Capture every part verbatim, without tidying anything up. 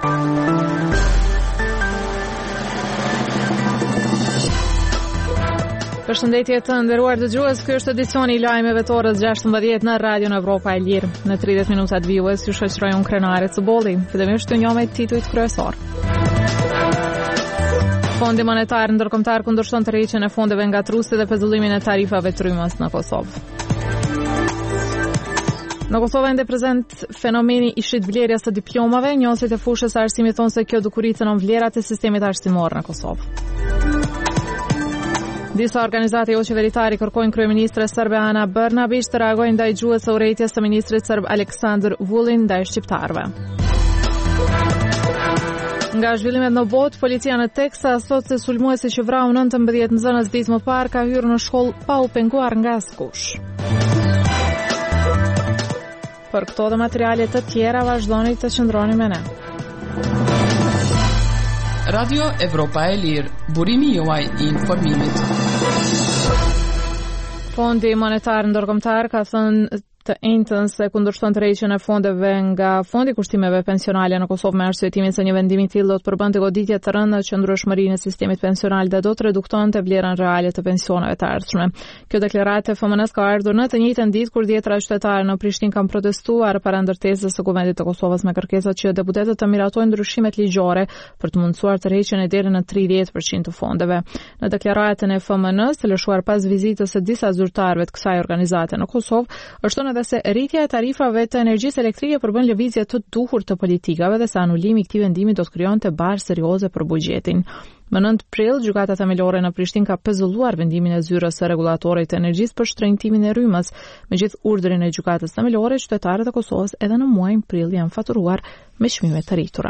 Përshëndetje të nderuar dëgjues, ky është edicioni i lajmeve të orës gjashtëmbëdhjetë në Radion Evropa e Lirë. Në tridhjetë minutat vijues ju shoqëroj unë Krenare Cubolli. Fillimisht të njohur me titujt kryesor. Fondi monetar ndërkombëtar kundërshton tërheqjen e fondeve ngatruese dhe pezullimin e tarifave trymës në Kosovë. Në Kosovë ende prezent fenomeni i shitblerjes së diplomave, njohësit e fushës së arsimit thonë se kjo dukuriton vlerat e sistemit arsimor në Kosovë. Disa organizate jo qeveritare kërkojnë kryeministres serbe Ana Brnabić të reagojnë ndaj gjuhës së urrejtjes së ministrit serb Aleksandar Vulin ndaj shqiptarëve. Nga zhvillimet në botë, policia në Teksas sot se sulmuesi që vrau nëntëmbëdhjetë nxënës ditë më parë ka hyrë në shkollë pa u penguar nga askush. Për këto dhe materiale të tjera vazhdoni të qëndroni me ne. Radio Evropa e Lirë, burimi juaj i informimit. Fondi monetar ndërkombëtar ka thënë të njëjtën se kundërshton tërheqjen e fondeve nga Fondi i Kushtimeve Pensionale në Kosovë me arsyetimin se një vendim i tillë do të përbënte goditje të rënda qëndrueshmërinë e sistemit pensional dhe do të reduktonte vlerën reale të pensioneve të ardhshme. Kjo deklaratë e F M N-s ka ardhur në të njëjtën ditë kur dhjetra qytetarë në Prishtinë kanë protestuar para ndërtesës së Kuvendit të Kosovës me kërkesa që deputetët të miratojnë ndryshimet ligjore për të mundësuar tërheqjen e deri në tridhjetë përqind të fondeve. Në deklaratën e F M N-s të lëshuar pas vizitës së disa zyrtarëve të kësaj organizate në Kosovë, është dhe se rritja e tarifave të energjisë elektrike përbën lëvizje të duhur të politikave dhe se anulimi i këtij vendimi do të krijonte barë serioze për buxhetin. Më nëntë prill, gjykata themelore në Prishtinë ka pezulluar vendimin e zyrës së regulatorit të energjisë për shtrenjtimin e rrymës. Megjithë urdhrin e gjykatës themelore, qytetarët e Kosovës edhe në muajin prill janë faturuar me çmime të rritura.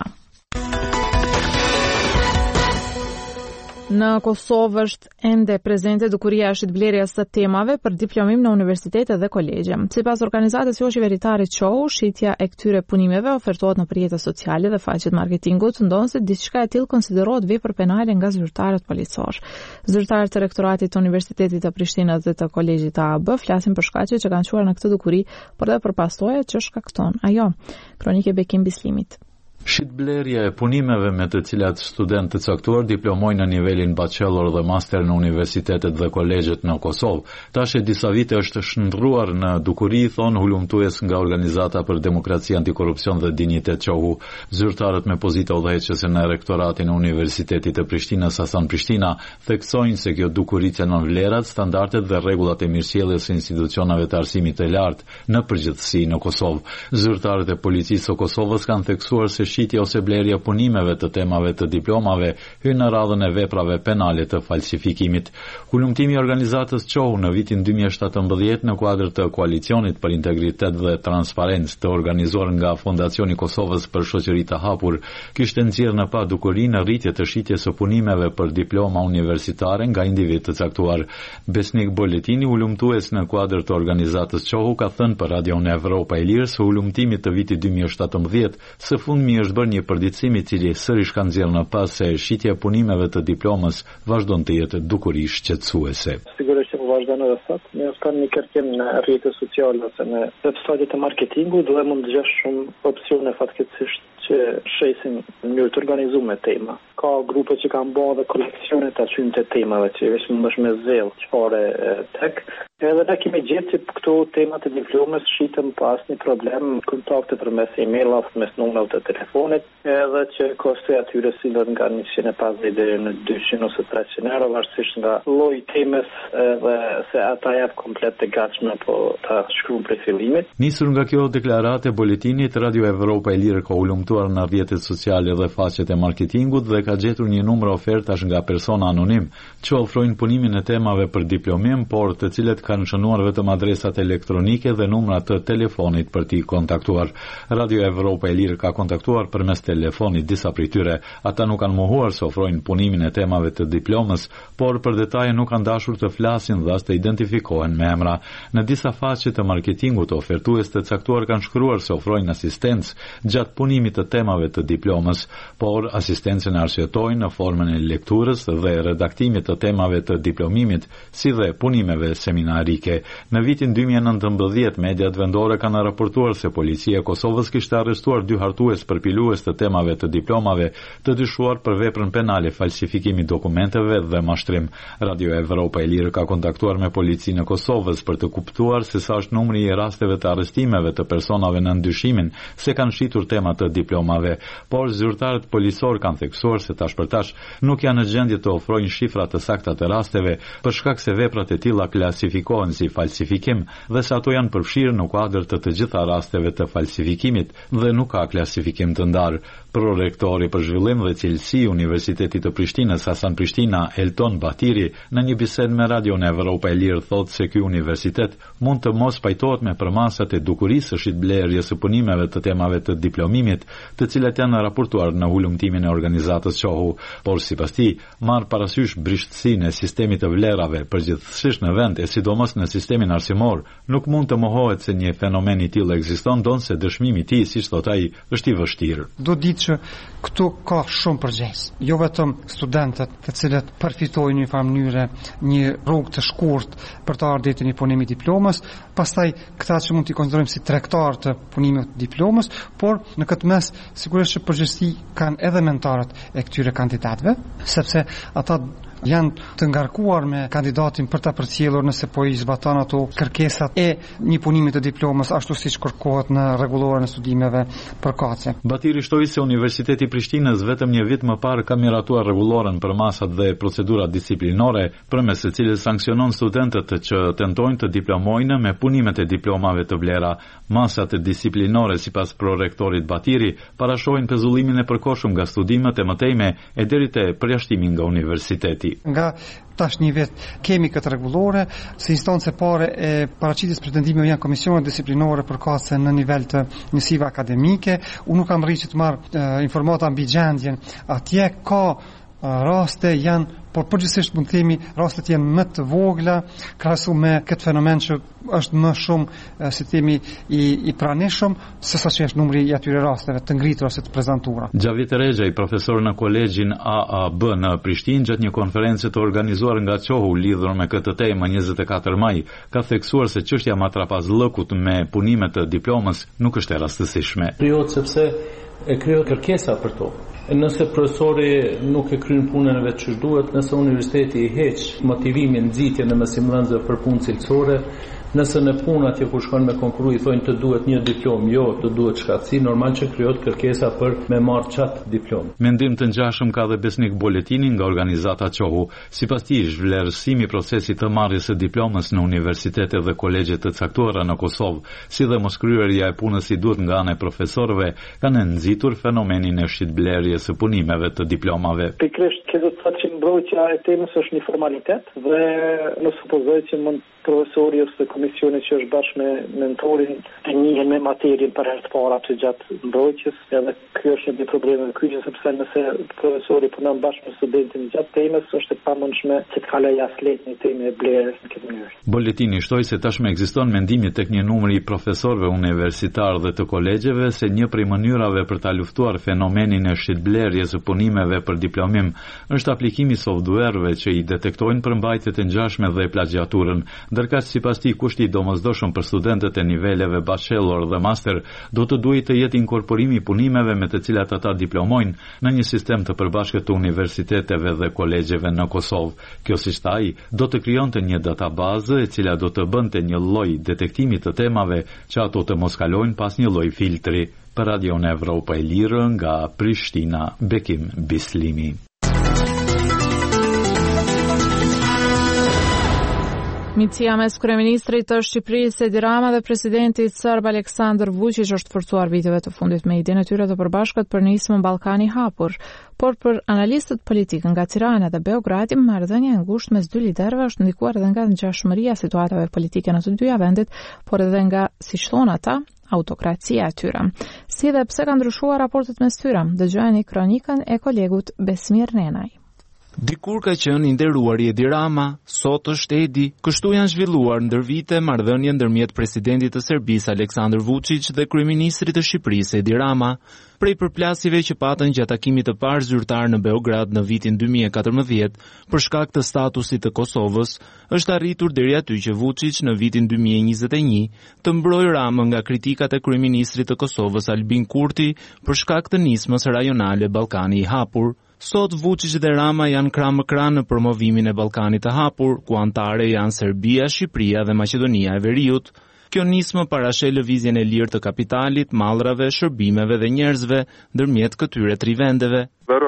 Në Kosovë është ende prezente dukuria e shitblerjes së temave për diplomim në universitete dhe kolegje. Sipas organizatës jo qeveritare Q O U, shitja e këtyre punimeve ofertohet në rrjetet sociale dhe faqet marketingut, ndonse diçka e tillë konsiderohet vepër penale nga zyrtarët policor. Zyrtarët e rektoratit të Universitetit të Prishtinës dhe të Kolegjit të A B flasin për shkaqet që kanë çuar në këtë dukuri, por edhe për pasojat që shkakton ajo. Kronike Bekim Bislimit. Shitblerja e punimeve me të cilat studentë të caktuar diplomojnë në nivelin bachelor dhe master në universitetet dhe kolegjet në Kosovë. Tash e disa vite është shndruar në dukuri, thon hulumtues nga Organizata për Demokraci, Antikorrupsion dhe Dinjitet Q O U. Zyrtarët me pozita udhëheqëse në rektoratin e Universitetit të Prishtinës Hasan Prishtina theksojnë se kjo dukuri cënon vlerat, standardet dhe rregullat e mirësjelljes së institucioneve të arsimit të lartë në përgjithësi në Kosovë. Zyrtarët e policisë së Kosovës kanë theksuar se shitja ose blerja punimeve të temave të diplomave hyn në radhën e veprave penale të falsifikimit. Hulumtimi i organizatës Q O U në vitin dy mijë e shtatëmbëdhjetë në kuadër të koalicionit për integritet dhe transparencë të organizuar nga Fondacioni i Kosovës për Shoqëri të Hapur kishte nxjerrë në pa dukuri në rritje të shitjes së punimeve për diploma universitare nga individ të caktuar. Besnik Boletini, hulumtues në kuadër të organizatës Q O U, ka thënë për Radion Evropa e Lirë se hulumtimi të vitit dy mijë e shtatëmbëdhjetë së fundmi është bërë një përditësim i cili sërish ka nxjerrë në pas se shitja e punimeve të diplomës vazhdon të jetë dukuri shqetësuese. Sigurisht që vazhdon edhe sot, ne kanë një kërkim në rrjetet sociale ose në websajtet e marketingut dhe mund të dëgjosh shumë opsione fatkeqësisht që shesin në mënyrë të organizuar tema. Ka grupe që kanë bërë dhe koleksione të atyre të temave që veç mund është me zell çfarë tek. Edhe ne kemi gjetë që këto temat e diplomës shiten pas një problem, kontakte përmes e-mailave, mes numrave të telefonit, edhe që kosti atyre sillet nga njëqind e pesëdhjetë deri në dyqind ose treqind euro, varësisht nga lloji temës dhe se ata janë komplet të gatshme po ta shkruajnë prej fillimit. Nisur nga kjo deklarate e boletinit, Radio Evropa e Lirë ka ulumtuar në rrjetet sociale dhe faqet e marketingut dhe ka gjetur një numër ofertash nga persona anonim që ofrojnë punimin e temave për diplomim, por të cilët kanë shënuar vetëm adresat elektronike dhe numrat të telefonit për t'i kontaktuar. Radio Evropa e Lirë ka kontaktuar përmes telefonit disa prej tyre. Ata nuk kanë mohuar se ofrojnë punimin e temave të diplomës, por për detaje nuk kanë dashur të flasin dhe as të identifikohen me emra. Në disa faqe të marketingut, ofertues të caktuar kanë shkruar se ofrojnë asistencë gjatë punimit të temave të diplomës, por asistencën arsyetojnë në formën e lekturës dhe redaktimit të temave të diplomimit, si dhe punimeve seminare. Arike. Në vitin dy mijë e nëntëmbëdhjetë, mediat vendore kanë raportuar se policia e Kosovës kishte arrestuar dy hartues përpilues të temave të diplomave të dyshuar për veprën penale, falsifikimi dokumenteve dhe mashtrim. Radio Evropa e Lirë ka kontaktuar me policinë e Kosovës për të kuptuar se sa është numri i rasteve të arrestimeve të personave në ndyshimin se kanë shitur tema të diplomave, por zyrtarët policor kanë theksuar se tash për tash nuk janë në gjendje të ofrojnë shifra të sakta të rasteve për shkak se veprat e tilla klasifikohen si falsifikim dhe se ato janë përfshirë në kuadër të të gjitha rasteve të falsifikimit dhe nuk ka klasifikim të ndarë. Prorektori për zhvillim dhe cilësi i Universitetit të Prishtinës, Hasan Prishtina, Elton Batiri, në një bisedë me Radio Evropa e Lirë thotë se ky universitet mund të mos pajtohet me përmasat e dukurisë së shitblerjes së punimeve të temave të diplomimit, të cilat janë raportuar në hulumtimin e organizatës Qohu, por sipas tij, marr parasysh brishtësinë e sistemit të vlerave përgjithsisht në vend e sidomos në sistemin arsimor, nuk mund të mohohet se një fenomen i tillë ekziston, donse dëshmimi i tij, siç thot ai, është i vështirë. Do ditë që këtu ka shumë përgjegjës. Jo vetëm studentët të cilët përfitojnë në një farë mënyrë një rrugë të shkurtë për të ardhur deri në punimin e diplomës, pastaj këta që mund t'i konsiderojmë si tregtar të punimit të diplomës, por në këtë mes sigurisht që përgjegjësi kanë edhe mentorët e këtyre kandidatëve, sepse ata janë të ngarkuar me kandidatin për ta përcjellur nëse po i zbaton ato kërkesat e një punimi të diplomës ashtu siç kërkohet në rregullorën e studimeve përkatëse. Batiri shtoi se Universiteti i Prishtinës vetëm një vit më parë ka miratuar rregullorën për masat dhe procedurat disiplinore, përmes së cilës sanksionon studentët që tentojnë të diplomojnë me punimet e diplomave të vlera. Masat disiplinore, sipas prorektorit Batiri, parashojnë pezullimin e përkohshëm nga studimet e mëtejme e deri te përjashtimi nga universiteti. Nga tash një vit kemi këtë rregullore, si instancë pare e paraqitjes pretendimeve janë komisionet disiplinore përkatëse në nivel të njësive akademike. Unë nuk kam rritur të marr e, informata mbi gjendjen. Atje ka e, raste janë, por përgjithsisht mund të themi rastet janë më të vogla krahasuar me këtë fenomen që është më shumë si themi i, i pranishëm se sa që është numri i atyre rasteve të ngritura ose të prezantuara. Gjavit Rexhaj, profesor në kolegjin A A B në Prishtinë, gjatë një konferencë të organizuar nga Qohu lidhur me këtë temë njëzet e katër maj, ka theksuar se çështja matrapazllëkut me punimet të diplomës nuk është e rastësishme. Krijohet sepse e krijohet kërkesa për to. Nëse profesori nuk e kryen punën e vet që duhet, nëse universiteti i heq motivimin, nxitjen e mësimdhënësve për punë cilësore, nëse në punë atje ku shkon me konkuru i thonë të duhet një diplom, jo, të duhet shkatësi, normal që krijohet kërkesa për me marrë çat diplom. Mendim të ngjashëm ka dhe Besnik Boletini nga organizata Qohu. Sipas tij, zhvlerësimi i procesit të marrjes së diplomës në universitete dhe kolegje të caktuara në Kosovë, si dhe moskryerja e punës si duhet nga ana e profesorëve, kanë nxitur fenomenin e shitblerjes së punimeve të diplomave. Pikërisht kjo do të thotë që mbrojtja e temës është një formalitet dhe në supozoj që mund profesori ose komisioni që është bashkë me mentorin të njihen me materien për herë të parë aty gjatë mbrojtjes, edhe ky është një problem i kyçe sepse nëse profesori punon bashkë me studentin gjatë temës, është e pamundshme që të kalojë as lehtë një temë e blerjes në këtë mënyrë. Boletini shtoi se tashmë ekziston mendimi tek një numër i profesorëve universitar dhe të kolegjeve se një prej mënyrave për ta luftuar fenomenin e shitblerjes së punimeve për diplomim është aplikimi i softverëve që i detektojnë përmbajtjet e ngjashme dhe plagjiaturën. Ndërka sipas tij kushti i domosdoshëm për studentët e niveleve bachelor dhe master do të duhet të jetë inkorporimi i punimeve me të cilat ata diplomojnë në një sistem të përbashkët të universiteteve dhe kolegjeve në Kosovë. Kjo, siç tha ai, do të krijonte një databazë e cila do të bënte një lloj detektimi të temave që ato të mos kalojnë pas një lloj filtri. Për Radio Evropa e Lirë nga Prishtina, Bekim Bislimi. Miqësia mes kryeministrit të Shqipërisë Edi Rama dhe presidentit serb Aleksandar Vučić është forcuar viteve të fundit me idenë e tyre të përbashkët për nismën Ballkani i hapur, por për analistët politik nga Tirana dhe Beogradi, marrëdhënia e ngushtë mes dy liderëve është ndikuar edhe nga ngjashmëria situatave politike në të dyja vendet, por edhe nga, siç thon ata, autokracia e tyre. Si dhe pse kanë ndryshuar raportet mes tyre, dëgjojeni kronikën e kolegut Besmir Nenaj. Dikur ka qenë i nderuari Edi Rama, sot është Edi. Kështu janë zhvilluar ndër vite marrëdhënie ndërmjet presidentit të Serbisë Aleksandar Vučić dhe kryeministrit të Shqipërisë Edi Rama. Prej përplasjeve që patën gjatë takimit të parë zyrtar në Beograd në vitin dy mijë e katërmbëdhjetë për shkak të statusit të Kosovës, është arritur deri aty që Vučić në vitin dy mijë e njëzet e një të mbrojë Ramën nga kritikat e kryeministrit të Kosovës Albin Kurti për shkak të nismës rajonale Ballkani i hapur. Sot Vučić dhe Rama janë krah më krah në promovimin e Ballkanit të hapur, ku anëtare janë Serbia, Shqipëria dhe Maqedonia e Veriut. Kjo nismë parashë lëvizjen e lirë të kapitalit, mallrave, shërbimeve dhe njerëzve ndërmjet këtyre tri vendeve.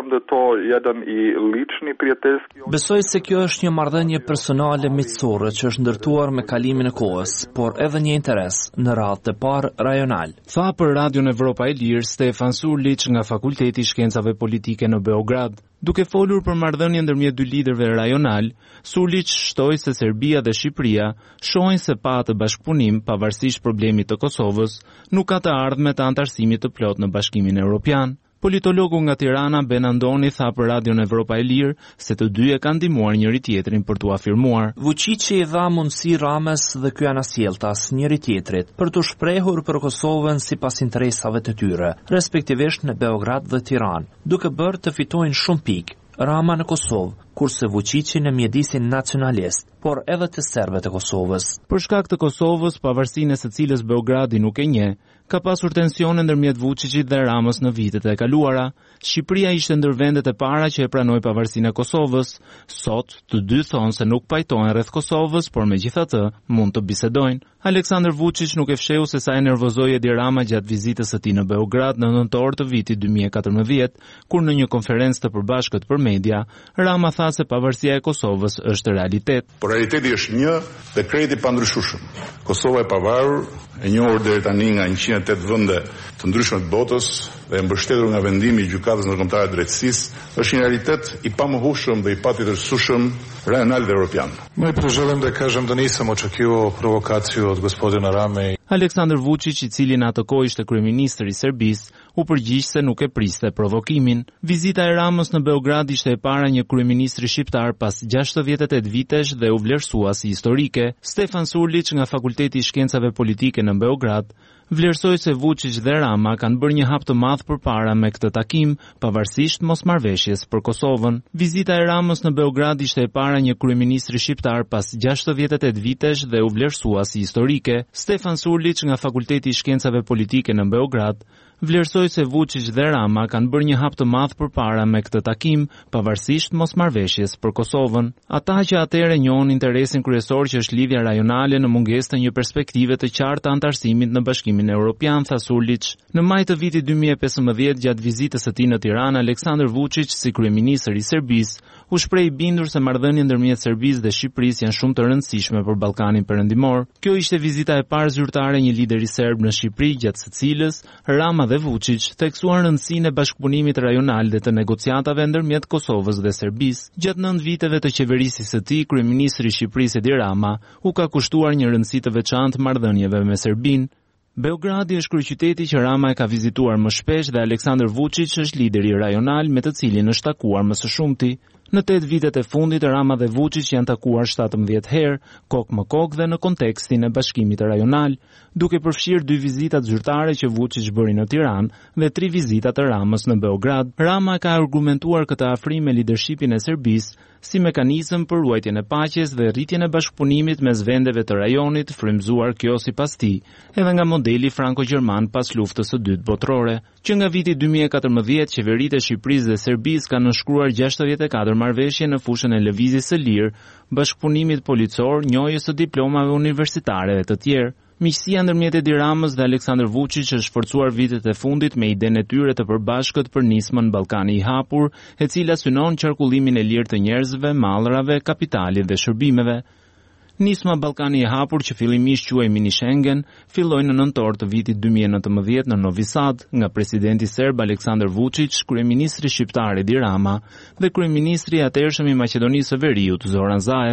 Besoj se kjo është një marrëdhënie personale miqësore që është ndërtuar me kalimin e kohës, por edhe një interes në radhë të parë rajonal. Tha për Radion Evropa e Lirë Stefan Surlić nga Fakulteti i Shkencave Politike në Beograd. Duke folur për marrëdhënien ndërmjet dy liderëve rajonal, Surlić shtoi se Serbia dhe Shqipëria shohin se pa të bashkëpunim, pavarësisht problemit të Kosovës, nuk ka të ardhme të antarësimit të plot në Bashkimin Evropian. Politologu nga Tirana Ben Andoni tha për Radion Evropa e Lirë se të dy e kanë ndihmuar njëri tjetrin për t'u afirmuar. Vučići i dha mundësi Ramës dhe ky anasjelltas njëri tjetrit për të shprehur për Kosovën sipas interesave të tyre, respektivisht në Beograd dhe Tiranë, duke bërë të fitojnë shumë pikë. Rama në Kosovë, kurse Vučići në mjedisin nacionalist, por edhe të serbët e Kosovës. Për shkak të Kosovës, pavarësinë së cilës Beogradi nuk e njeh, ka pasur tensione ndërmjet Vučićit dhe Ramës në vitet e kaluara. Shqipëria ishte ndër vendet e para që e pranoi pavarësinë e Kosovës. Sot, të dy thonë se nuk pajtohen rreth Kosovës, por megjithatë mund të bisedojnë. Aleksandar Vučić nuk e fshehu se sa e nervozoi Edi Rama gjatë vizitës së tij në Beograd në nëntor të vitit dy mijë e katërmbëdhjetë, kur në një konferencë të përbashkët për media, Rama tha se pavarësia e Kosovës është realitet. Por realiteti është një dhe krejt i pandryshueshëm. Kosova e pavarur, e njohur deri tani nga njëqind e tetë vende të ndryshme të botës dhe e mbështetur nga vendimi i gjykatës ndërkombëtare të drejtësisë, është një realitet i pamohshëm dhe i patjetërsueshëm rajonal dhe evropian. My poželim da kažem da nisam očekivao provokaciju od gospodina Rame. Aleksandar Vučić, i cili në atë kohë ishte kryeministri i Serbisë, u përgjigj se nuk e priste provokimin. Vizita e Ramës në Beograd ishte e para një kryeministri shqiptar pas gjashtëdhjetë e tetë vitesh dhe u vlerësua si historike. Stefan Surlić nga Fakulteti i Shkencave Politike në Beograd vlerësoi se Vučić dhe Rama kanë bërë një hap të madh përpara me këtë takim, pavarësisht mosmarrveshjes për Kosovën. Vizita e Ramës në Beograd ishte e para një kryeministri shqiptar pas gjashtëdhjetë e tetë vitesh dhe u vlerësua si historike. Stefan Surlić nga Fakulteti i Shkencave Politike në Beograd vlerësoi se Vučić dhe Rama kanë bërë një hap të madh përpara me këtë takim, pavarësisht mosmarrveshjes për Kosovën. Ata që atëherë njohin interesin kryesor që është lidhja rajonale në mungesë të një perspektive të qartë të antarësimit në Bashkimin Evropian, tha Surlić. Në maj të vitit dy mijë e pesëmbëdhjetë, gjatë vizitës së tij në Tiranë, Aleksandar Vučić, si kryeministër i Serbisë, u shpreh i bindur se marrëdhëniet ndërmjet Serbisë dhe Shqipërisë janë shumë të rëndësishme për Ballkanin Perëndimor. Kjo ishte vizita e parë zyrtare një lideri serb në Shqipëri, gjatë së cilës Rama dhe Vučić theksuan rëndësinë e bashkëpunimit rajonal dhe të negociatave ndërmjet Kosovës dhe Serbisë. Gjatë nëntë viteve të qeverisjes së tij, kryeministri i Shqipërisë Edi Rama u ka kushtuar një rëndësi të veçantë marrëdhënieve me Serbinë. Beogradi është kryeqyteti që Rama e ka vizituar më shpesh dhe Aleksandar Vučić është lideri rajonal me të cilin është takuar më së shumti. Në tetë vitet e fundit, Rama dhe Vučić janë takuar shtatëmbëdhjetë herë, kokë më kokë dhe në kontekstin e bashkimit rajonal, duke përfshirë dy vizitat zyrtare që Vučić bëri në Tiranë dhe tri vizita të Ramës në Beograd. Rama ka argumentuar këtë afrim me lidershipin e Serbisë si mekanizëm për ruajtjen e paqes dhe rritjen e bashkëpunimit mes vendeve të rajonit, frymzuar kjo sipas tij edhe nga modeli franko-gjerman pas luftës së dytë botërore. Që nga viti dy mijë e katërmbëdhjetë, qeveritë e Shqipërisë dhe Serbisë kanë nënshkruar gjashtëdhjetë e katër marrëveshje në fushën e lëvizjes së lirë, bashkëpunimit policor, njohjes së diplomave universitare dhe të tjerë. Miqësia ndërmjet Edi Ramës dhe Aleksandar Vučić është forcuar vitet e fundit me idenë e tyre të përbashkët për nismën Ballkani i hapur, e cila synon qarkullimin e lirë të njerëzve, mallrave, kapitalit dhe shërbimeve. Nisma Ballkani i hapur, që fillimisht quhej Mini Schengen, filloi në nëntor të vitit dy mijë e nëntëmbëdhjetë në Novi Sad nga presidenti serb Aleksandar Vučić, kryeministri shqiptar Edi Rama dhe kryeministri i atëhershëm i Maqedonisë së Veriut Zoran Zaev.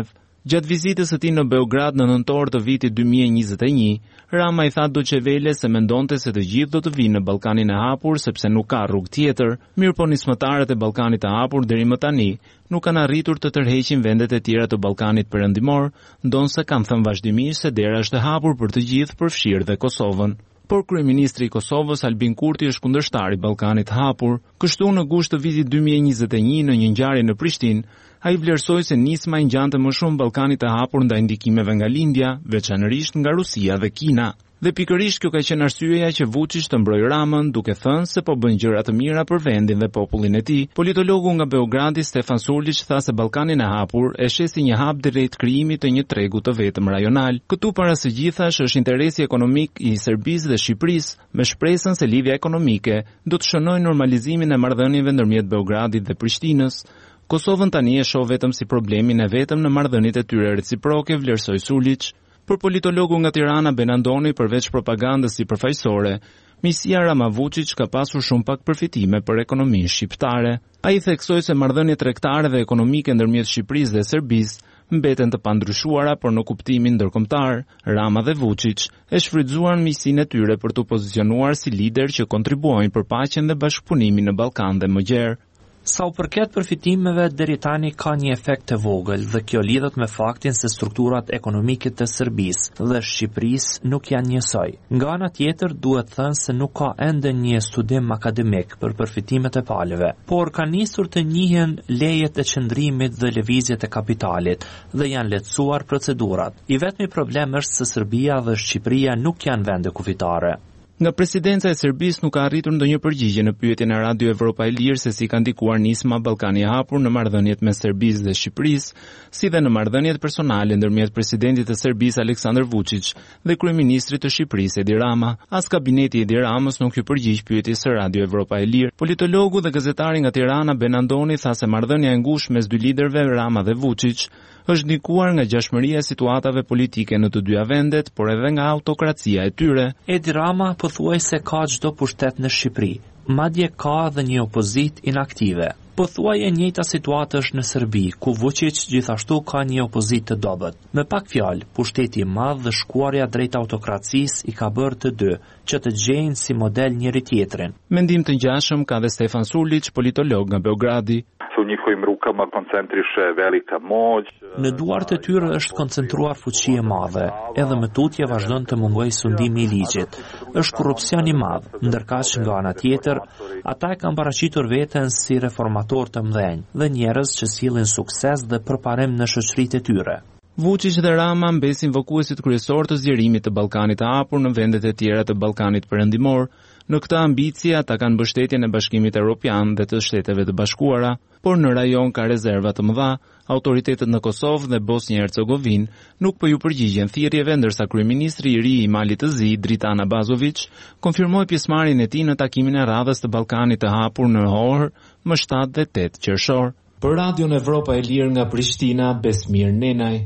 Gjatë vizitës së tij në Beograd në nëntor të vitit dy mijë e njëzet e një, Rama i tha Deutsche Welle se mendonte se të gjithë do të vinë në Ballkanin e hapur sepse nuk ka rrugë tjetër, mirëpo nismëtarët e Ballkanit të hapur deri më tani nuk kanë arritur të tërheqin vendet e tjera të Ballkanit perëndimor, ndonse kanë thënë vazhdimisht se dera është e hapur për të gjithë, përfshirë dhe Kosovën. Por kryeministri i Kosovës Albin Kurti është kundërshtar i Ballkanit të hapur. Kështu në gusht të vitit dy mijë e njëzet e një në një ngjarje në Prishtinë, ai vlerësoi se nisma i ngjante më shumë Ballkanit të hapur ndaj ndikimeve nga lindja, veçanërisht nga Rusia dhe Kina. Dhe pikërisht kjo ka qenë arsyeja që Vučić të mbrojë Ramën, duke thënë se po bën gjëra të mira për vendin dhe popullin e tij. Politologu nga Beogradi Stefan Suljić tha se Ballkanin e hapur e sheh si një hap drejt krijimit të një tregu të vetëm rajonal. Këtu para së gjithash është interesi ekonomik i Serbisë dhe Shqipërisë, me shpresën se lidhja ekonomike do të shënojë normalizimin e marrëdhënieve ndërmjet Beogradit dhe Prishtinës. Kosovën tani e shoh vetëm si problemin e vetëm në marrëdhëniet e tyre reciproke, vlerësoi Suljić. Për politologu nga Tirana Benandoni, përveç propagandës sipërfaqësore, misia Rama Vučić ka pasur shumë pak përfitime për ekonominë shqiptare. Ai theksoi se marrëdhëniet tregtare dhe ekonomike ndërmjet Shqipërisë dhe Serbisë mbeten të pandryshuara, por në kuptimin ndërkombëtar, Rama dhe Vučić e shfrytzuan misinë e tyre për të pozicionuar si lider që kontribuojnë për paqen dhe bashkëpunimin në Ballkan dhe më gjerë. Sa u përket përfitimeve, deri tani ka një efekt të vogël dhe kjo lidhet me faktin se strukturat ekonomike të Serbisë dhe Shqipërisë nuk janë njësoj. Nga ana tjetër, duhet thënë se nuk ka ende një studim akademik për përfitimet e palëve, por ka nisur të njihen lejet e qëndrimit dhe lëvizjet e kapitalit dhe janë lehtësuar procedurat. I vetmi problem është se Serbia dhe Shqipëria nuk janë vende kufitare. Nga presidenca e Serbisë nuk ka arritur ndonjë përgjigje në pyetjen e Radio Evropa e Lirë se si ka ndikuar nisma Ballkani i hapur në marrëdhëniet mes Serbisë dhe Shqipërisë, si dhe në marrëdhëniet personale ndërmjet presidentit të Serbisë Aleksandar Vučić dhe kryeministrit të Shqipërisë Edi Rama. As kabineti i Edi Ramës nuk i përgjigj pyetjes së Radio Evropa e Lirë. Politologu dhe gazetari nga Tirana Benandoni tha se marrëdhënia e ngushtë mes dy liderëve Rama dhe Vučić është ndikuar nga gjashmëria e situatave politike në të dyja vendet, por edhe nga autokracia e tyre. Edi Rama pothuajse ka çdo pushtet në Shqipëri, madje ka edhe një opozit inaktive. Pothuajse e njëjta situatë është në Serbi, ku Vučić gjithashtu ka një opozit të dobët. Me pak fjalë, pushteti i madh dhe shkuarja drejt autokracisë i ka bërë të dy që të gjejnë si model njëri tjetrin. Mendim të ngjashëm ka dhe Stefan Suljić, politolog nga Beogradi. U njihovim rukama koncentriše velika moć. Në duart e tyre është koncentruar fuqi e madhe, edhe më tutje vazhdon të mungojë sundimi i ligjit. Është korrupsion i madh, ndërkaq nga ana tjetër, ata e kanë paraqitur veten si reformator të mëdhenj dhe njerëz që sillin sukses dhe përparim në shoqëritë e tyre. Vučić dhe Rama mbesin vokuesit kryesor të zgjerimit të Ballkanit të hapur në vendet e tjera të Ballkanit perëndimor. Në këtë ambicie ata kanë mbështetjen e Bashkimit Evropian dhe të Shteteve të Bashkuara, por në rajon ka rezerva të mëdha. Autoritetet në Kosovë dhe Bosnjë-Hercegovinë nuk po ju përgjigjen thirrjeve, ndërsa kryeministri i ri i Malit të Zi, Dritan Abazović, konfirmoi pjesëmarrjen e tij në takimin e radhës të Ballkanit të hapur në Ohër më shtatë dhe tetë qershor. Për Radion Evropa e Lirë nga Prishtina, Besmir Nenaj.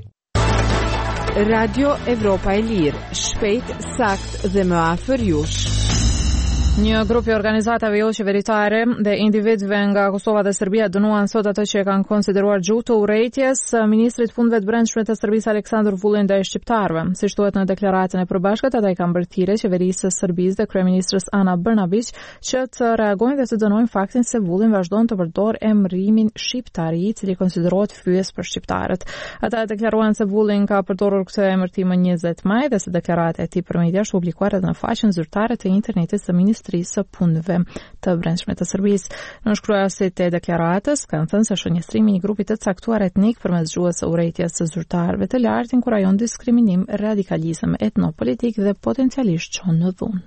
Radio Evropa e Lirë, shpejt, sakt dhe më afër jush. Një grup i organizatave jo qeveritare dhe individëve nga Kosova dhe Serbia dënuan sot ato që e kanë konsideruar gjuhë të urrejtjes ministrit fundëve të brendshme të Serbisë Aleksandar Vullin ndaj shqiptarëve. Siç thuhet në deklaratën e përbashkët, ata i kanë bërë thirrje qeverisë së Serbisë dhe kryeministres Ana Brnabić që të reagojnë dhe të dënojnë faktin se Vullin vazhdon të përdor emrimin shqiptari, i cili konsiderohet fyes për shqiptarët. Ata deklaruan se Vullin ka përdorur këtë emërtim më njëzet maj dhe se deklarata e tij për media është publikuar edhe në faqen zyrtare të internetit të Ministrisë së Punëve të Brendshme të Serbisë. Në shkruasit e deklaratës kanë thënë se shënjestrimi i grupit të caktuar etnik përmes gjuhës së urrejtjes së zyrtarëve të lartë inkurajon diskriminim, radikalizëm etnopolitik dhe potencialisht çon në dhunë.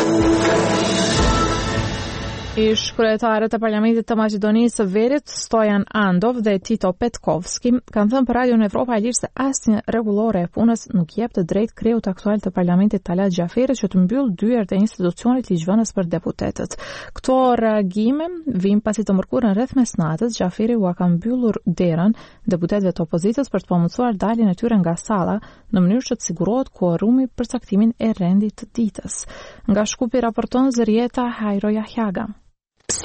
Ish kryetarët e Parlamentit të Maqedonisë së Veriut, Stojan Andov dhe Tito Petkovski, kanë thënë për Radion Evropa e Lirë se asnjë rregullore e punës nuk jep të drejtë kreut aktual të Parlamentit Talat Xhaferi që të mbyll dyert e institucionit ligjvënës për deputetët. Këto reagime vijnë pasi të mërkurën rreth mesnatës Xhaferi u ka mbyllur derën deputetëve të opozitës për të pamundsuar daljen e tyre nga salla në mënyrë që të sigurohet kuorumi për caktimin e rendit të ditës. Nga Shkupi raporton Zërieta Hajro Jahjaga.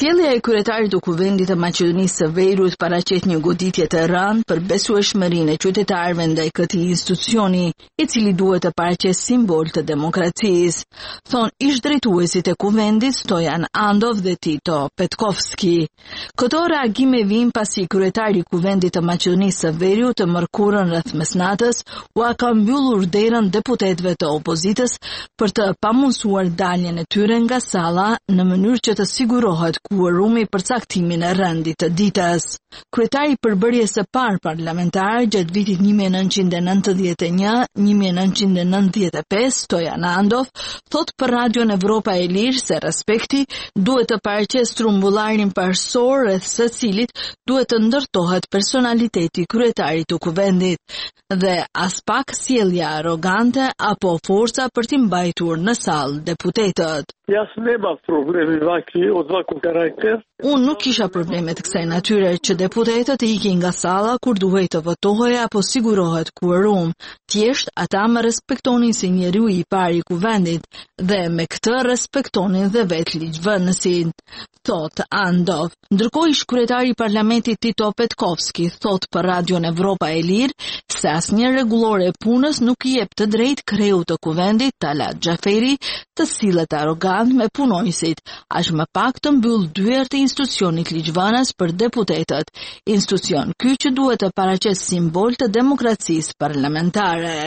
Sjellja e kryetarit të Kuvendit të Maqedonisë së Veriut paraqet një goditje të rëndë për besueshmërinë e qytetarëve ndaj këtij institucioni, i cili duhet të paraqesë simbol të demokracisë, thon ish-drejtuesit e Kuvendit Stojan Andov dhe Tito Petkovski. Këto reagime vijnë pasi kryetari i Kuvendit të Maqedonisë së Veriut të mërkurën rreth mesnatës u ka mbyllur derën deputetëve të opozitës për të pamundsuar daljen e tyre nga salla në mënyrë që të sigurohet kuorumi për caktimin e rendit të ditës. Kryetari i përbërjes së parë parlamentar gjatë vitit një mijë e nëntëqind e nëntëdhjetë e një - një mijë e nëntëqind e nëntëdhjetë e pesë, Stojan Andov, thot për Radion Evropa e Lirë se respekti duhet të paraqesë trumbullarin parsor rreth secilit duhet të ndërtohet personaliteti i kryetarit të Kuvendit dhe as pak sjellja arrogante apo forca për t'i mbajtur në sallë deputetët. Jas nema problemi vaki od vaku karakter. Unë nuk kisha probleme të kësaj natyre që deputetët ikin nga salla kur duhej të votohej apo sigurohet kuorum. Thjesht ata më respektonin si njeriu i parë i Kuvendit dhe me këtë respektonin dhe vetë ligjvënësin, thot Andov. Ndërkohë ish kryetari i parlamentit Tito Petkovski thot për Radion Evropa e Lirë se asnjë rregullore e punës nuk i jep të drejtë kreut të Kuvendit Talat Xhaferi të sillet arrogant me punonjësit, aq më pak të mbyll dyert e institucionit ligjvënës për deputetët, institucion ky që duhet të paraqesë simbol të demokracisë parlamentare.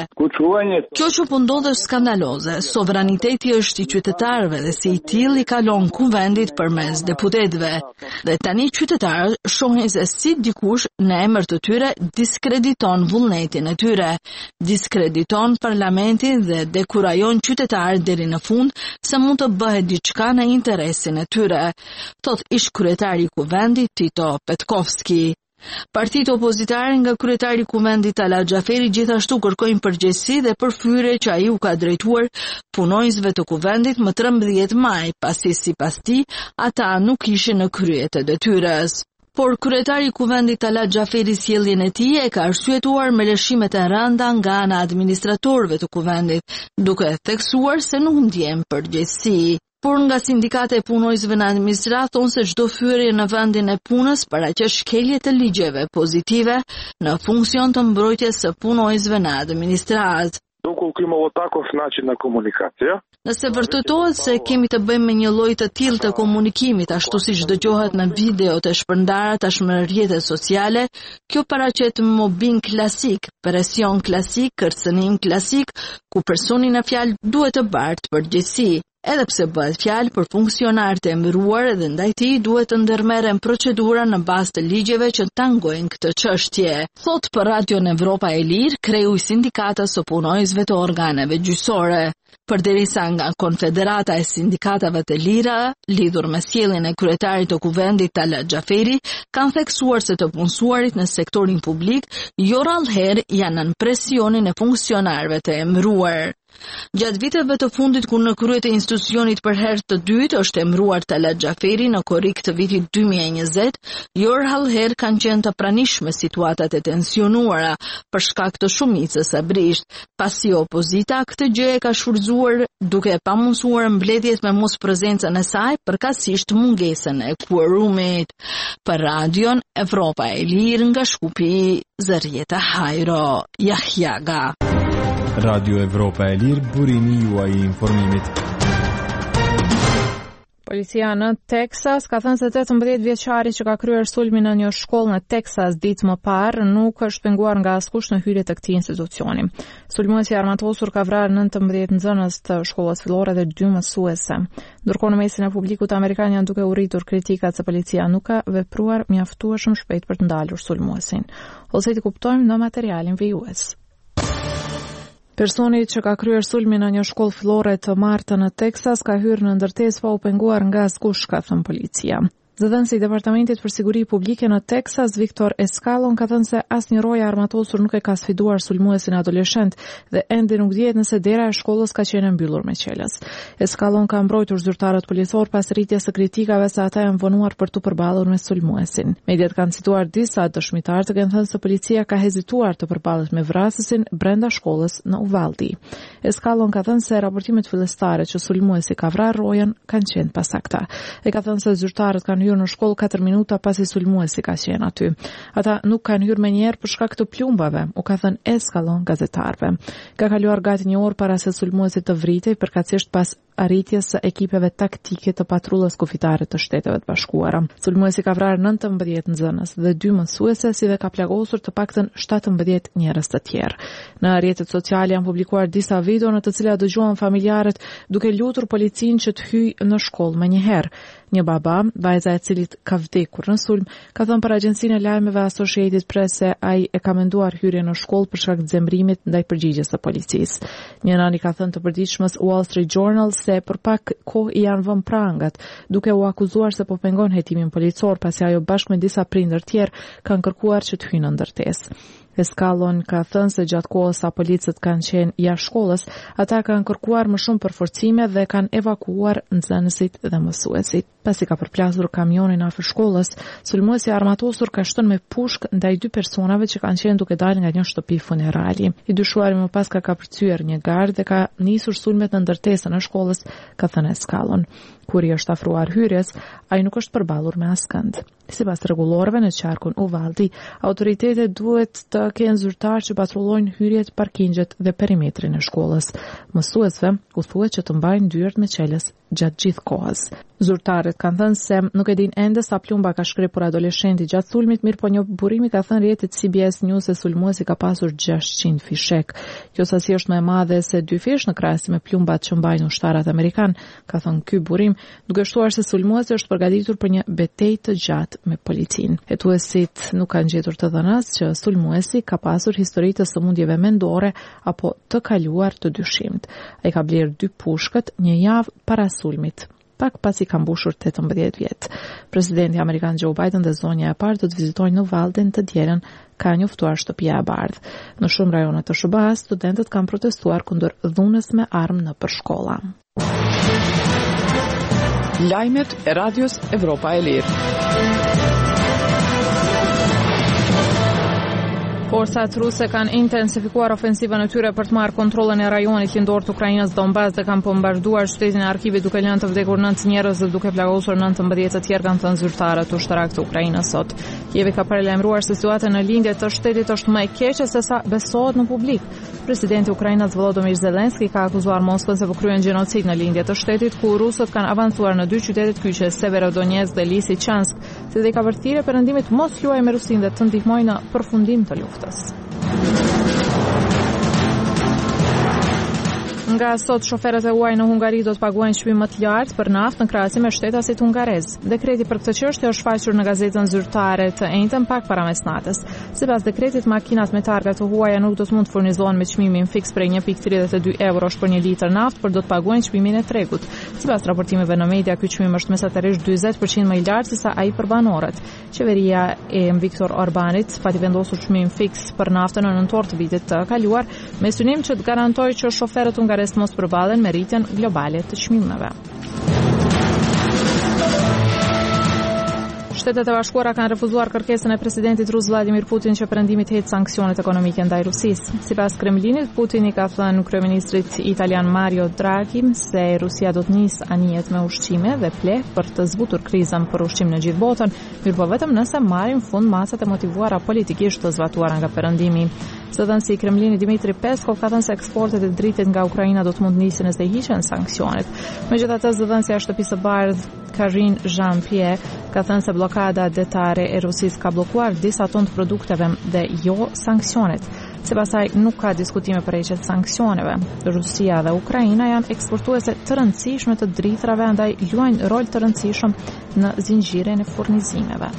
Kjo që po ndodh është skandaloze. Sovraniteti është i qytetarëve dhe si i tillë i kalon Kuvendit përmes deputetëve. Dhe tani qytetarët shohin se si dikush në emër të tyre diskrediton vullnetin e tyre, diskrediton parlamentin dhe dekurajon qytetarët deri në fund se mund të bëhet diçka në interesin e tyre, thot ish kryetari i Kuvendit Tito Petkovski. Partitë opozitare nga kryetari i Kuvendit Talat Xhaferi gjithashtu kërkojnë përgjegjësi dhe përfyre që ai u ka drejtuar punonjësve të Kuvendit më trembëdhjetë maj, pasi sipas tij ata nuk ishin në krye të detyrës. Por kryetari i Kuvendit Talat Xhaferi sjelljen e tij e ka arsyetuar me lëshimet e rënda nga ana administratorëve të Kuvendit, duke theksuar se nuk ndjen përgjegjësi. Por nga sindikata e punonjësve në administratë thonë se çdo fyerje në vendin e punës paraqes shkelje të ligjeve pozitive në funksion të mbrojtjes së punonjësve në administratë. Доколку имало таков начин на комуникација. Nëse vërtetohet se kemi të bëjmë me një lloj të tillë të komunikimit, ashtu siç dëgjohet në videot e shpërndara tashmë në rrjetet sociale, kjo paraqet mobbing klasik, presion klasik, kërcënim klasik, ku personi në fjalë duhet të bartë përgjegjësi. Edhe pse bëhet fjalë për funksionarët e emëruar dhe ndaj tij duhet të ndërmerren procedura në bazë të ligjeve që tangojnë këtë çështje. Thot për Radion Evropa e Lirë, kreu i sindikatës së punonjësve të organeve gjyqësore. Përderisa nga Konfederata e Sindikatave të Lira, lidhur me sjelljen e kryetarit të Kuvendit Talat Xhaferi, kanë theksuar se të punësuarit në sektorin publik jo rrallëherë janë nën presionin e funksionarëve të emëruar. Gjatë viteve të fundit kur në krye të institucionit për herë të dytë është emëruar Talat Xhaferi në korrik të vitit dy mijë e njëzet, jo rrallëherë kanë qenë të pranishme situatat e tensionuara për shkak të shumicës së brisht, pasi opozita këtë gjë e ka shfrytzuar duke pamundsuar mbledhjet me mosprezencën e saj përkatësisht mungesën e kuorumit. Për Radion Evropa e Lirë nga Shkupi, Zërjeta Hajro, Jahjaga. Radio Evropa e Lirë, burimi juaj i informimit. Policia në Teksas ka thënë se tetëmbëdhjetë vjeçari që ka kryer sulmin në një shkollë në Teksas ditë më parë nuk është penguar nga askush në hyrje të këtij institucioni. Sulmuesi i armatosur ka vrarë nëntëmbëdhjetë nxënës të shkollës fillore dhe dy mësuese. Ndërkohë në mesin e publikut amerikan janë duke u rritur kritikat se policia nuk ka vepruar mjaftueshëm shpejt për të ndalur sulmuesin. Ose ti kuptojmë në materialin vijues. Personi që ka kryer sulmin në një shkollë fillore të martë në Teksas ka hyrë në ndërtesë pa u penguar nga askush, ka thënë policia. Zëdhënësi i Departamentit për Siguri Publike në Teksas, Victor Escalon, ka thënë se asnjë roja armatosur nuk e ka sfiduar sulmuesin adoleshent dhe ende nuk dihet nëse dera e shkollës ka qenë mbyllur me qelës. Escalon ka mbrojtur zyrtarët policor pas rritjes së kritikave se ata janë vonuar për të përballur me sulmuesin. Mediat kanë cituar disa dëshmitar të kenë thënë se policia ka hezituar të përballet me vrasësin brenda shkollës në Uvalde. Escalon ka thënë se raportimet fillestare që sulmuesi ka vrarë rojën kanë qenë pasakta. E ka thënë se zyrtarët kanë hyrë në shkollë katër minuta pasi sulmuesi ka qenë aty. Ata nuk kanë hyrë menjëherë për shkak të plumbave, u ka thënë Eskallon gazetarëve. Ka kaluar gati një orë para se sulmuesi të vritej, përkatësisht pas arritjes së ekipeve taktike të patrullës kufitare të Shteteve të Bashkuara. Sulmuesi ka vrarë nëntëmbëdhjetë nxënës dhe dy mësuese, si dhe ka plagosur të paktën shtatëmbëdhjetë njerëz të tjerë. Në rrjetet sociale janë publikuar disa video në të cilat dëgjuan familjarët duke lutur policinë që të hyjë në shkollë menjëherë. Një baba, vajza e cilit ka vdekur në sulm, ka thënë për agjencinë e lajmeve Associated Press se ai e ka menduar hyrje në shkollë për shkak të zemrimit ndaj përgjigjes së policisë. Një nani ka thënë të përditshmës Wall Street Journal se për pak kohë i janë vënë prangat, duke u akuzuar se po pengon hetimin policor, pasi ajo bashkë me disa prindër tjerë kanë kërkuar që të hyjnë në ndërtesë. Eskallon ka thënë se gjatë kohës sa policët kanë qenë jashtë shkollës, ata kanë kërkuar më shumë përforcime dhe kanë evakuuar nxënësit dhe mësuesit. Pasi ka përplasur kamionin afër shkollës, sulmuesi armatosur ka shtuar me pushkë ndaj dy personave që kanë qenë duke dalë nga një shtëpi funerali. I dyshuari më pas ka kapërcyer një gard dhe ka nisur sulmet në ndërtesën e shkollës, ka thënë Eskallon. Kur i është afruar hyrjes, ai nuk është përballur me askënd. Sipas rregullorëve në qarkun Uvaldi, autoritetet duhet të kenë zyrtar që patrullojnë hyrjet, parkingjet dhe perimetrin e shkollës. Mësuesve u thuhet që të mbajnë dyert me qeles gjatë gjithë kohës. Zyrtarët kanë thënë se nuk e din ende sa plumba ka shkrepur adoleshenti gjatë sulmit, mirë po një burimi ka thënë rrjetit C B S News se sulmuesi ka pasur gjashtëqind fishek. Kjo sasi është më e madhe se dy fish në krahasim me plumbat që mbajnë ushtarët amerikan, ka thënë ky burim, duke shtuar se sulmuesi është përgatitur për një betejë të gjatë me policinë. Hetuesit nuk kanë gjetur të dhënës që sulmuesi ka pasur histori të sëmundjeve mendore apo të kaluar të dyshimt. Ai ka blerë dy pushkët një javë para sulmit, pak pasi ka mbushur tetëmbëdhjetë vjet. Presidenti amerikan Joe Biden dhe zonja e parë do të vizitojnë në Valdin të dielën, ka njoftuar shtëpia e bardhë. Në shumë rajone të S B A-s, studentët kanë protestuar kundër dhunës me armë nëpër shkolla. Lajmet e Radios Evropa e Lirë. Forcat ruse kanë intensifikuar ofensivën e tyre për të marrë kontrollin e rajonit lindor të Ukrainës Donbas dhe kanë bombarduar shtetin e Arkivit duke lënë të vdekur nëntë njerëz dhe duke plagosur nëntëmbëdhjetë të tjerë, kanë thënë zyrtarët ushtarak të Ukrainës sot. Kievi ka paralajmëruar se situata në lindje të shtetit është më e keqe se sa besohet në publik. Presidenti i Ukrainës Volodymyr Zelensky ka akuzuar Moskën se po kryen gjenocid në lindje të shtetit, ku rusët kanë avancuar në dy qytetet kyçe Severodonetsk dhe Lysychansk, si dhe ka vërtetëre perëndimit mos luajë me Rusinë dhe të ndihmojë në përfundim të luftës. Nga sot, shoferët e huaj në Hungari do të paguajnë çmim më të lartë për naftë në krahasim me shtetasit hungarez. Dekreti për këtë çështje është shfaqur në gazetën zyrtare të njëjtën pak para mesnatës. Sipas dekretit, makinat me targa të huaja nuk do të mund të furnizohen me çmimin fiks prej një pikë tridhjetë e dy eurosh për një litër naftë, por do të paguajnë çmimin e tregut. Sipas raportimeve në media, ky çmim është mesatarisht dyzet përqind më i lartë se sa ai për banorët. Qeveria e Viktor Orbanit pati vendosur çmim fiks për naftën në nëntor të vitit të kaluar, me synim që të garantojë që shoferët hungarez mos përballen me rritjen globale të çmimeve. Shtetet e Bashkuara kanë refuzuar kërkesën e presidentit rus Vladimir Putin që perëndimi të heqë sanksionet ekonomike ndaj Rusisë. Sipas Kremlinit, Putin i ka thënë kryeministrit italian Mario Draghi se Rusia do të nisë anijet me ushqime dhe pleh për të zbutur krizën për ushqim në gjithë botën, mirëpo vetëm nëse marrin fund masat e motivuara politikisht të zbatuara nga perëndimi. Zëdhënësi i Kremlinit Dmitri Peskov ka thënë se eksportet e dritit nga Ukraina do të mund nisin nëse hiqen sanksionet. Megjithatë, zëdhënësja e Shtëpisë së Bardhë Karine Jean-Pierre ka thënë se blokada detare e Rusisë ka bllokuar disa tonë të produkteve dhe jo sanksionet. Sipas saj, nuk ka diskutime për heqjen e sanksioneve. Rusia dhe Ukraina janë eksportuese të rëndësishme të dritrave, andaj luajnë rol të rëndësishëm në zinxhirin e furnizimeve.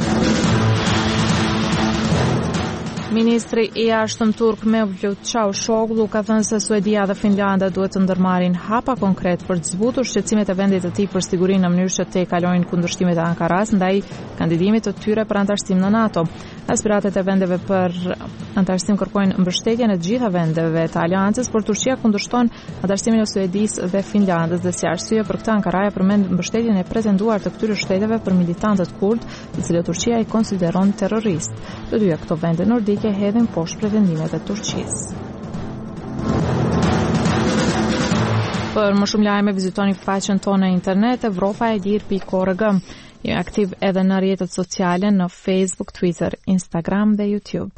Ministri i jashtëm turk Mevlut Çavuşoğlu ka thënë se Suedia dhe Finlanda duhet të ndërmarrin hapa konkret për të zbutur shqetësimet e vendit të tij për sigurinë në mënyrë që të kalojnë kundërshtimet e Ankaras ndaj kandidimit të tyre për antarësim në NATO. Aspiratet e vendeve për antarësim kërkojnë mbështetjen e të gjitha vendeve të aleancës, por Turqia kundërshton antarësimin e Suedisë dhe Finlandës dhe si arsye për këtë Ankaraja përmend mbështetjen e pretenduar të këtyre shteteve për militantët kurd, të cilët Turqia i konsideron terroristë. Të dyja këto vende nordike hedhin poshtë pretendimet e Turqisë. Për më shumë lajme vizitoni faqen tonë në internet evropaelir pikë org. Jemi aktiv edhe në rrjetet sociale në Facebook, Twitter, Instagram dhe YouTube.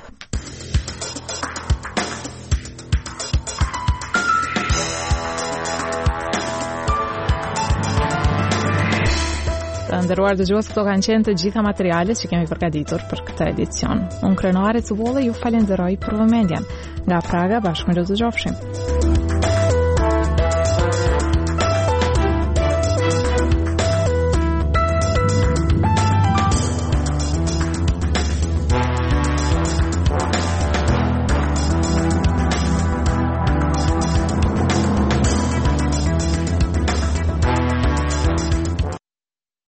Të nderuar dëgjues, këto kanë qenë të gjitha materialet që kemi përgatitur për këtë edicion. Unë Krenuare Cubolle ju falenderoj për vëmendjen. Nga Praga bashkë me ju dëgjofshim.